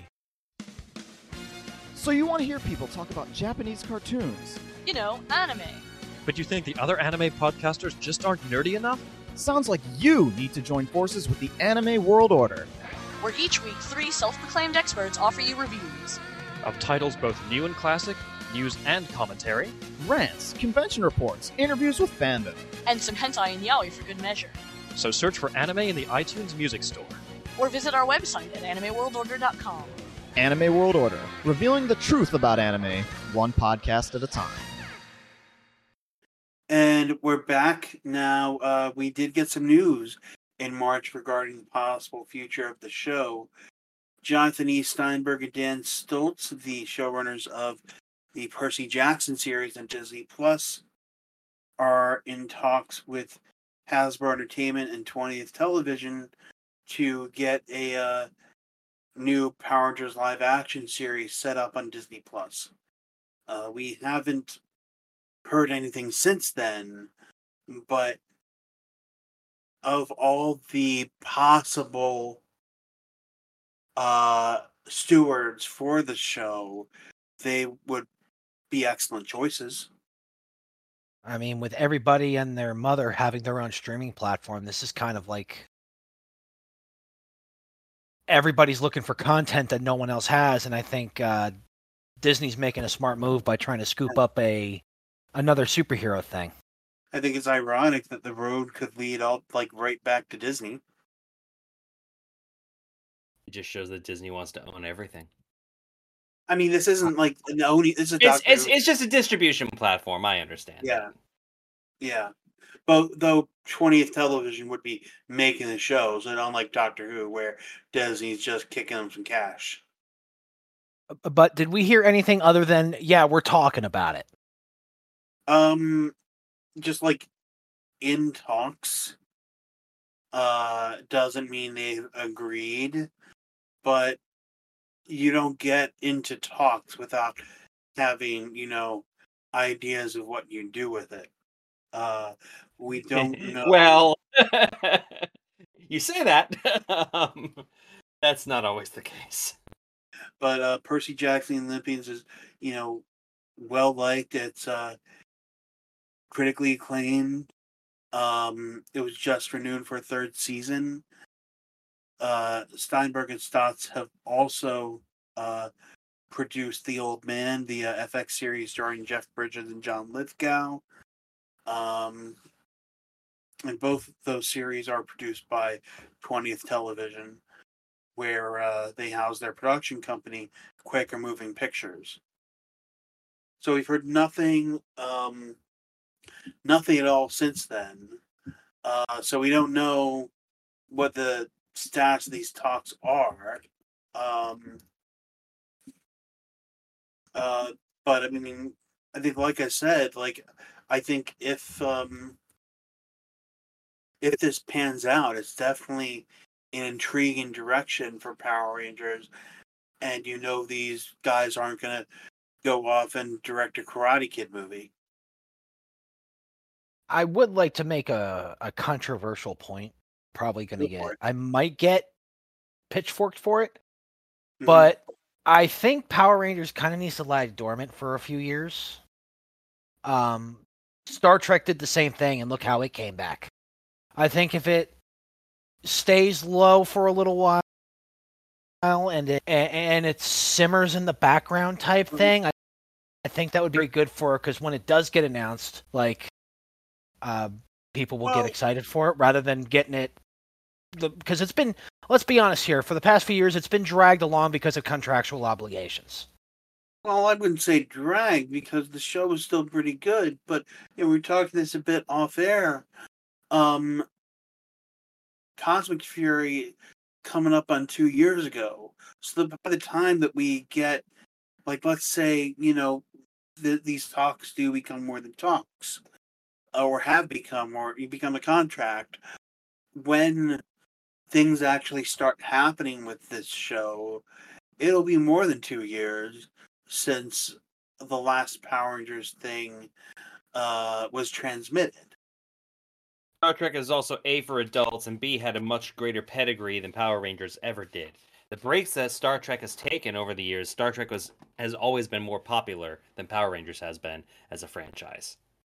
So you want to hear people talk about Japanese cartoons?
Anime.
But you think the other anime podcasters just aren't nerdy enough?
Sounds like you need to join forces with the Anime World Order.
Where each week 3 self-proclaimed experts offer you reviews
of titles both new and classic, news and commentary,
rants, convention reports, interviews with fandom,
and some hentai and yaoi for good measure.
So search for anime in the iTunes Music Store.
Or visit our website at animeworldorder.com.
Anime World Order, revealing the truth about anime, one podcast at a time.
And we're back now. We did get some news in March regarding the possible future of the show. Jonathan E. Steinberg and Dan Stoltz, the showrunners of the Percy Jackson series on Disney Plus, are in talks with Hasbro Entertainment and 20th Television to get a new Power Rangers live action series set up on Disney Plus. We haven't heard anything since then, but of all the possible stewards for the show, they would be excellent choices.
I mean, with everybody and their mother having their own streaming platform, this is kind of like everybody's looking for content that no one else has, and I think Disney's making a smart move by trying to scoop up another superhero thing.
I think it's ironic that the road could lead up like right back to Disney.
It just shows that Disney wants to own everything.
I mean, this isn't like an only. This is
It's
Doctor Who.
it's just a distribution platform. I understand.
Yeah. Yeah. But though 20th Television would be making the shows, and unlike Doctor Who, where Disney's just kicking them some cash.
But did we hear anything other than, yeah, we're talking about it?
Just like in talks, doesn't mean they've agreed, but you don't get into talks without having, ideas of what you do with it. We don't know.
Well, you say that. That's not always the case.
But Percy Jackson and the Olympians is, well liked. It's critically acclaimed. It was just renewed for a third season. Steinberg and Stotts have also produced The Old Man, the FX series starring Jeff Bridges and John Lithgow. And both those series are produced by 20th Television, where they house their production company, Quaker Moving Pictures. So we've heard nothing at all since then. So we don't know what the stats of these talks are. But I mean, I think, like I said, I think if this pans out, it's definitely an intriguing direction for Power Rangers. And these guys aren't going to go off and direct a Karate Kid movie.
I would like to make a controversial point. Probably going to
Go for it.
I might get pitchforked for it,
Mhm.
but I think Power Rangers kind of needs to lie dormant for a few years. Star Trek did the same thing, and look how it came back. I think if it stays low for a little while and it simmers in the background type thing, I think that would be good for it, because when it does get announced, people will get excited for it rather than getting it. Because it's been, let's be honest here, for the past few years, it's been dragged along because of contractual obligations.
Well, I wouldn't say drag, because the show was still pretty good. But we were talking this a bit off air. Cosmic Fury coming up on 2 years ago. So by the time that we get, let's say, these talks do become more than talks, or have become, or you become a contract, when things actually start happening with this show, it'll be more than 2 years since the last Power Rangers thing was transmitted.
Star Trek is also A, for adults, and B, had a much greater pedigree than Power Rangers ever did. The breaks that Star Trek has taken over the years, Star Trek has always been more popular than Power Rangers has been as a franchise.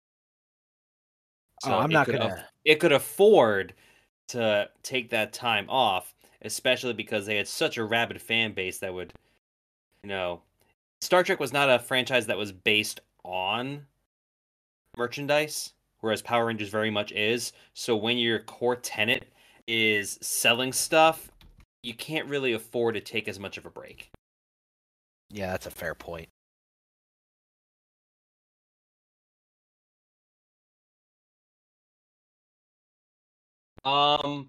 So
I'm not gonna.
It could afford to take that time off, especially because they had such a rabid fan base that would, Star Trek was not a franchise that was based on merchandise, whereas Power Rangers very much is. So when your core tenet is selling stuff, you can't really afford to take as much of a break.
Yeah, that's a fair point.
I'm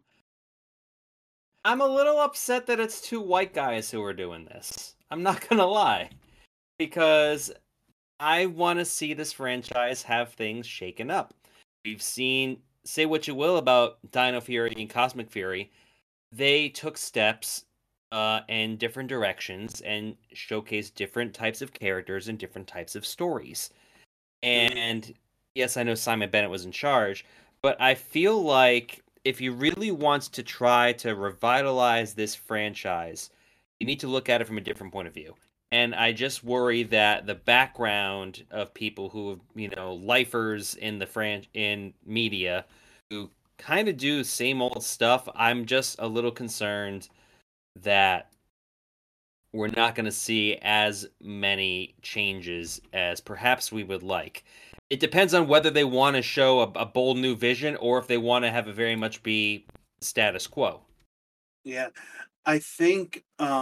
a little upset that it's two white guys who are doing this. I'm not gonna lie, because I want to see this franchise have things shaken up. We've seen, say what you will about Dino Fury and Cosmic Fury, they took steps in different directions and showcased different types of characters and different types of stories. And yes, I know Simon Bennett was in charge, but I feel like if you really want to try to revitalize this franchise, you need to look at it from a different point of view. And I just worry that the background of people who, lifers in in media, who kind of do same old stuff, I'm just a little concerned that we're not going to see as many changes as perhaps we would like. It depends on whether they want to show a bold new vision or if they want to have it very much be status quo.
Yeah, I think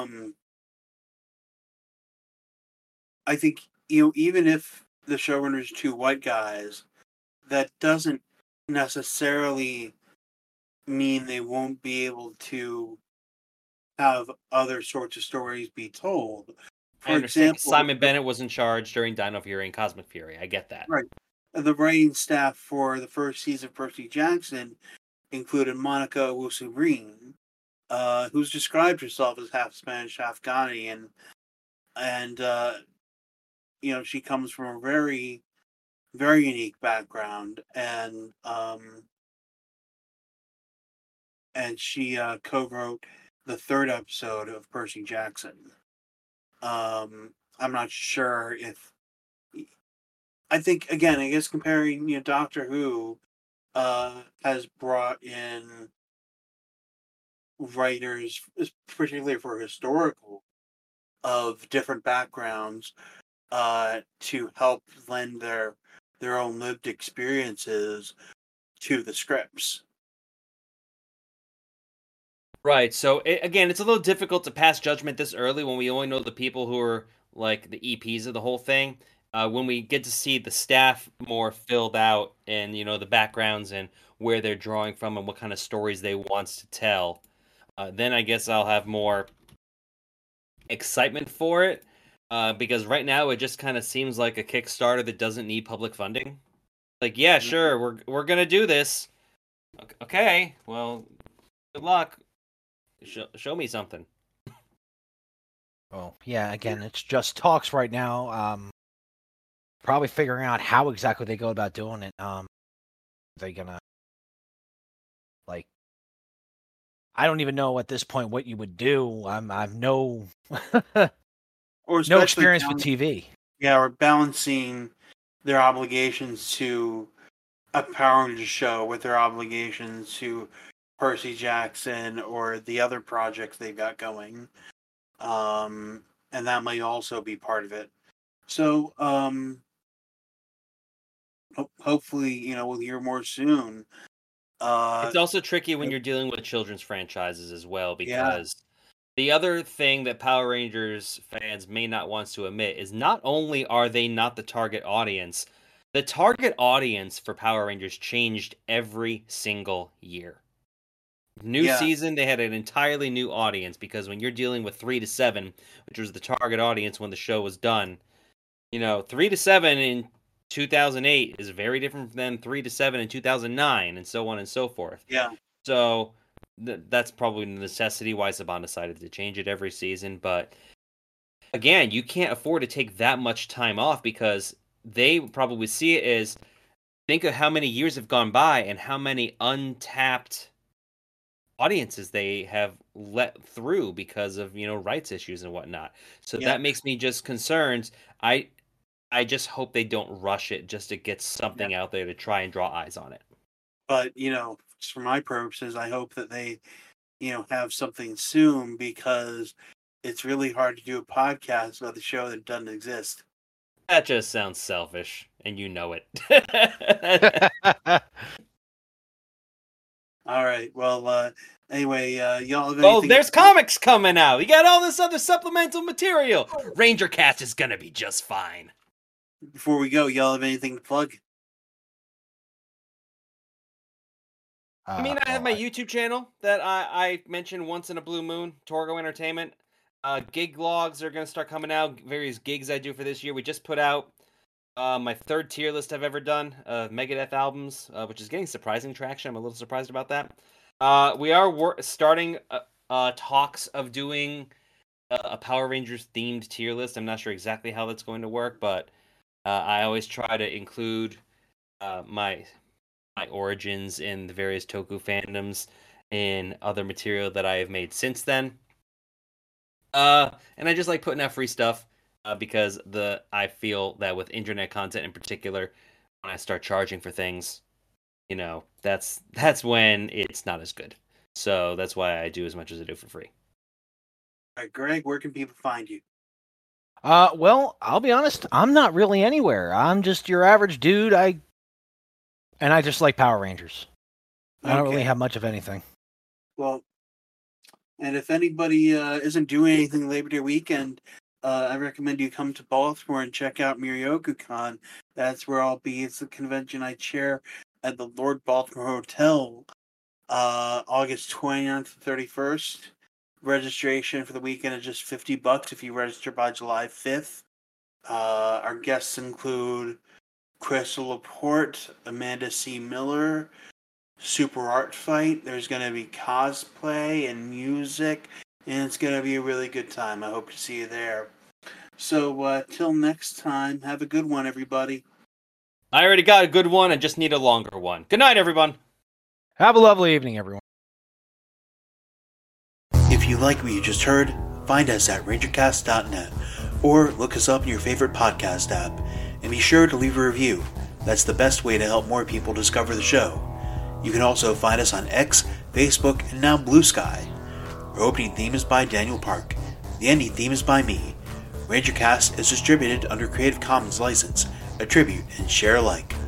even if the showrunner's two white guys, that doesn't necessarily mean they won't be able to have other sorts of stories be told.
I understand Simon Bennett was in charge during Dino Fury and Cosmic Fury. I get that.
Right. The writing staff for the first season of Percy Jackson included Monica Owusu-Green, who's described herself as half Spanish, half Ghanaian, and she comes from a very, very unique background, and she co-wrote the third episode of Percy Jackson. I'm not sure if. I think again, I guess comparing Doctor Who has brought in writers, particularly for historical, of different backgrounds, to help lend their own lived experiences to the scripts.
Right. So again, it's a little difficult to pass judgment this early when we only know the people who are like the EPs of the whole thing. When we get to see the staff more filled out and the backgrounds and where they're drawing from and what kind of stories they want to tell, then I guess I'll have more excitement for it. Because right now it just kind of seems like a Kickstarter that doesn't need public funding. Like, yeah, sure, we're gonna do this. Okay, well, good luck. Show me something.
Oh, yeah, again, it's just talks right now. Probably figuring out how exactly they go about doing it. They're gonna, like, I don't even know at this point what you would do. I've no no experience with TV.
Yeah, or balancing their obligations to a Power Rangers show with their obligations to Percy Jackson or the other projects they've got going. And that might also be part of it. So, hopefully, we'll hear more soon.
It's also tricky when you're dealing with children's franchises as well, because the other thing that Power Rangers fans may not want to admit is not only are they not the target audience, the target audience for Power Rangers changed every single year. New season, they had an entirely new audience, because when you're dealing with 3 to 7, which was the target audience when the show was done, 3 to 7 in 2008 is very different than 3 to 7 in 2009, and so on and so forth.
Yeah.
So that's probably the necessity why Saban decided to change it every season. But again, you can't afford to take that much time off, because they probably see it as, think of how many years have gone by and how many untapped audiences they have let through because of rights issues and whatnot. So that makes me just concerned. I just hope they don't rush it just to get something out there to try and draw eyes on it.
But for my purposes, I hope that they have something soon, because it's really hard to do a podcast about the show that doesn't exist.
That just sounds selfish, and you know it.
All right. Well, anyway, y'all have anything...
there's comics coming out. You got all this other supplemental material. Ranger Cast is going to be just fine.
Before we go, y'all have anything to plug?
I have my YouTube channel that I mentioned once in a blue moon, Torgo Entertainment. Gig logs are going to start coming out, various gigs I do for this year. We just put out my third tier list I've ever done of Megadeth albums, which is getting surprising traction. I'm a little surprised about that. We are starting talks of doing a Power Rangers themed tier list. I'm not sure exactly how that's going to work, but I always try to include my origins in the various Toku fandoms and other material that I have made since then. And I just like putting out free stuff. Because I feel that with internet content in particular, when I start charging for things, that's when it's not as good. So that's why I do as much as I do for free.
All right, Greg, where can people find you?
Well, I'll be honest. I'm not really anywhere. I'm just your average dude. I just like Power Rangers. I don't really have much of anything.
Well, and if anybody isn't doing anything Labor Day weekend, I recommend you come to Baltimore and check out MiryokuCon. That's where I'll be. It's the convention I chair at the Lord Baltimore Hotel, August 29th to 31st. Registration for the weekend is just $50 if you register by July 5th. Our guests include Crystal Laporte, Amanda C. Miller, Super Art Fight. There's going to be cosplay and music, and it's going to be a really good time. I hope to see you there. So, till next time, have a good one, everybody.
I already got a good one. I just need a longer one. Good night, everyone.
Have a lovely evening, everyone.
If you like what you just heard, find us at rangercast.net or look us up in your favorite podcast app. And be sure to leave a review. That's the best way to help more people discover the show. You can also find us on X, Facebook, and now Blue Sky. Our opening theme is by Daniel Park. The ending theme is by me. RangerCast is distributed under Creative Commons license. Attribute and share alike.